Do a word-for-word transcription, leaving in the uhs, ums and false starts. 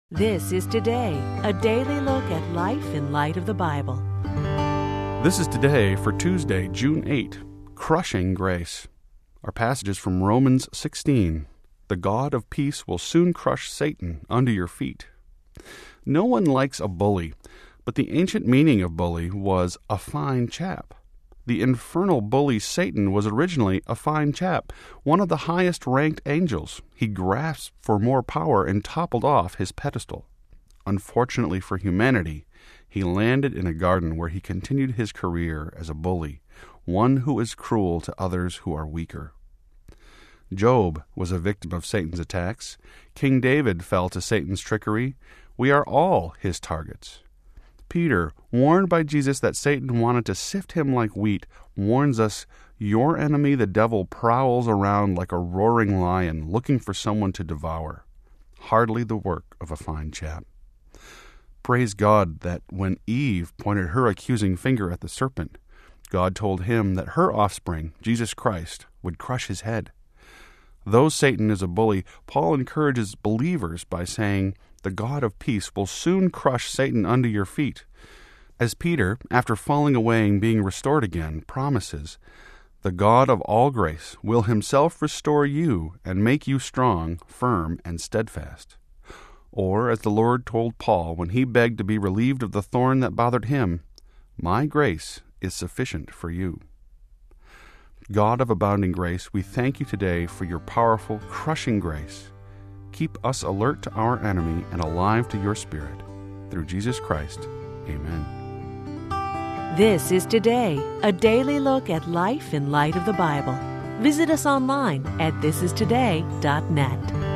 This is Today, a daily look at life in light of the Bible. This is Today for Tuesday, June eighth, Crushing Grace. Our passage is from Romans sixteen. The God of peace will soon crush Satan under your feet. No one likes a bully, but the ancient meaning of bully was a fine chap. The infernal bully Satan was originally a fine chap, one of the highest-ranked angels. He grasped for more power and toppled off his pedestal. Unfortunately for humanity, he landed in a garden where he continued his career as a bully, one who is cruel to others who are weaker. Job was a victim of Satan's attacks. King David fell to Satan's trickery. We are all his targets. Peter, warned by Jesus that Satan wanted to sift him like wheat, warns us, your enemy the devil prowls around like a roaring lion looking for someone to devour. Hardly the work of a fine chap. Praise God that when Eve pointed her accusing finger at the serpent, God told him that her offspring, Jesus Christ, would crush his head. Though Satan is a bully, Paul encourages believers by saying, the God of peace will soon crush Satan under your feet. As Peter, after falling away and being restored again, promises, the God of all grace will himself restore you and make you strong, firm, and steadfast. Or, as the Lord told Paul when he begged to be relieved of the thorn that bothered him, my grace is sufficient for you. God of abounding grace, we thank you today for your powerful, crushing grace. Keep us alert to our enemy and alive to your Spirit. Through Jesus Christ, amen. This is Today, a daily look at life in light of the Bible. Visit us online at this is today dot net.